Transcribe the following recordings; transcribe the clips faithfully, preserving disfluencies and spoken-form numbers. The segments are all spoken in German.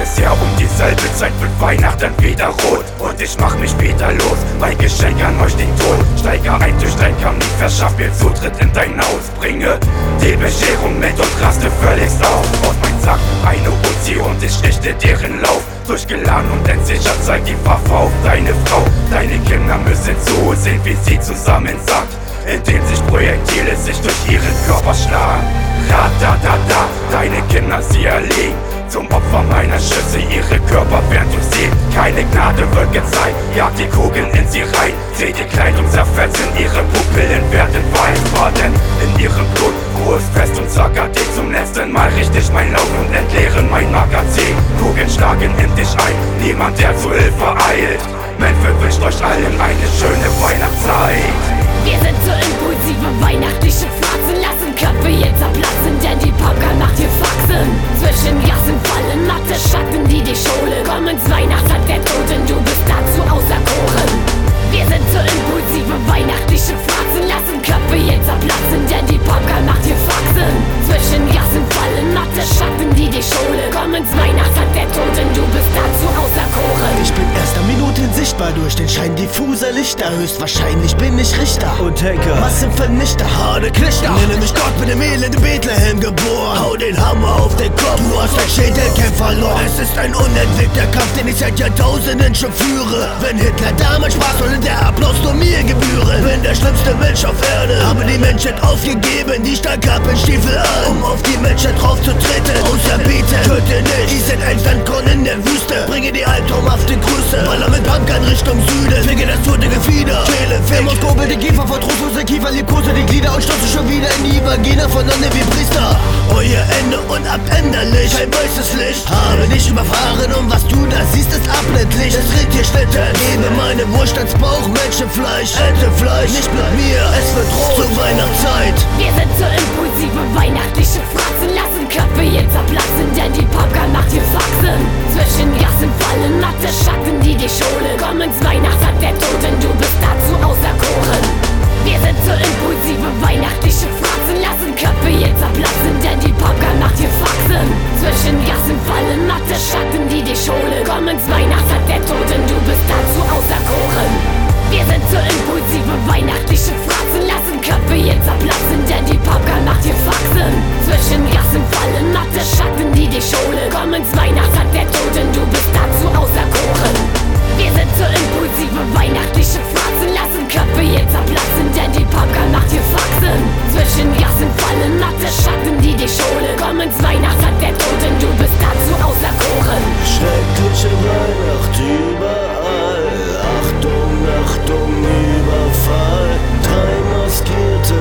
Jedes Jahr um dieselbe Zeit wird Weihnachten wieder rot. Und ich mach mich wieder los, mein Geschenk an euch den Tod. Steige ein durch dein Kamin, verschaff mir Zutritt in dein Haus. Bringe die Bescherung mit und raste völligst auf. Aus mein Sack eine Uzi und ich richte deren Lauf. Durchgeladen und entsichert zeigt die Waffe auf deine Frau. Deine Kinder müssen zusehen, wie sie zusammen sackt, indem sich Projektile sich durch ihren Körper schlagen. Radadada, deine Kinder sie erlegen zum Opfer meiner Schüsse, ihre Körper werden durchsehen. Keine Gnade wird gezeigt, jagt die Kugeln in sie rein. Seht die Kleidung zerfetzen, ihre Pupillen werden weiß. Baden in ihrem Blut, Ruhe ist fest und zackert dich zum letzten Mal richtig mein Lauf und entleeren mein Magazin. Kugeln schlagen in dich ein, niemand der zu Hilfe eilt. Mensch wünscht euch allen eine schöne Weihnachtszeit. Wir sind so impulsive weihnachtliche Fratzen, lassen Köpfe jetzt zerplatzen, denn die Punker macht hier Faxen. Zwischen Gassen fallen matte Schatten, die dich holen. Komm ins Weihnachtsland der Toten, du bist dazu auserkoren. Wir sind so impulsive weihnachtliche Fratzen, lassen Köpfe jetzt zerplatzen, denn die Punker macht hier Faxen. Zwischen Gassen fallen matte Schatten, die dich holen. Komm ins Weihnachtsland der Toten, du bist dazu auserkoren. Ich bin erster Minuten sichtbar durch den Schein diffuser Lichter. Höchstwahrscheinlich bin ich Richter und Henker, Massenvernichter, harte Klichter. Nenne mich Gott, bin im Elend in Bethlehem geboren. Hau den Hammer auf den Kopf, du hast dein Schädelkämpf verloren. Es ist ein unentwegter Kampf, den ich seit Jahrtausenden schon führe. Wenn Hitler damals sprach, soll der Applaus nur mir gebühren. Bin der schlimmste Mensch auf Erde, habe die Menschheit aufgegeben. Die Stahlkappelstiefel an, um auf die Menschheit draufzutreten. Außerbieten, töte nicht, die sind ein Sandkorn in der Wüste. Bringe die albtraumhafte Grüße, baller mit Pumpgun Richtung Süden. Ficke das tote Gefieder, Kehle, Fick. Demoskopel, die Kiefer, vor trostloser Kiefer, liebkose die Glieder und stürze schon wieder in die Vagina voneinander wie Priester. Euer Ende unabänderlich, kein weißes Licht. Habe dich überfahren und was du da siehst ist abblendlich. Es redet hier Schnitte, gebe meine Wurst ans Bauch, Menschenfleisch, Entefleisch. Nicht mit mir, es wird rot zur Weihnachtszeit. Wir sind so impulsive weihnachtliche Fratzen, lassen Köpfe jetzt zerplatzen, denn die Punker macht hier Faxen. Zwischen Gassen fallen matte Schatten, die dich holen. Komm ins Weihnachtsland der Toten, du bist dazu auserkoren. Wir sind so impulsive weihnachtliche Fratzen, lassen Köpfe jetzt zerplatzen, denn die Punker macht hier Faxen. Zwischen Gassen fallen matte Schatten, die dich holen. Komm ins Weihnachtsland der Toten, du bist dazu auserkoren. Wir sind so impulsive weihnachtliche Fratzen, lassen Köpfe jetzt zerplatzen, denn die Punker macht hier Faxen. Zwischen Gassen fallen matte Schatten, die dich holen. Komm ins Weihnachtsland der Toten, du bist dazu auserkoren. Wir sind so impulsive weihnachtliche Fratzen, lassen Köpfe jetzt zerplatzen, denn die Punker macht hier Faxen. Zwischen Gassen fallen matte Schatten, die dich holen. Komm ins Weihnachtsland der Toten, du bist dazu auserkoren. schreckliche Weihnacht überall. Achtung, Achtung, Überfall. Drei Maskierte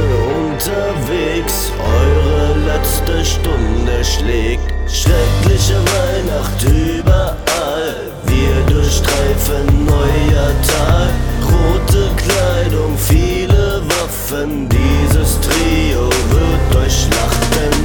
unterwegs, eure letzte Stunde schlägt. Schreckliche Weihnacht überall. Wir durchstreifen neuer Tag. Rote Kleidung, viele Waffen. Dieses Trio wird durch Schlachten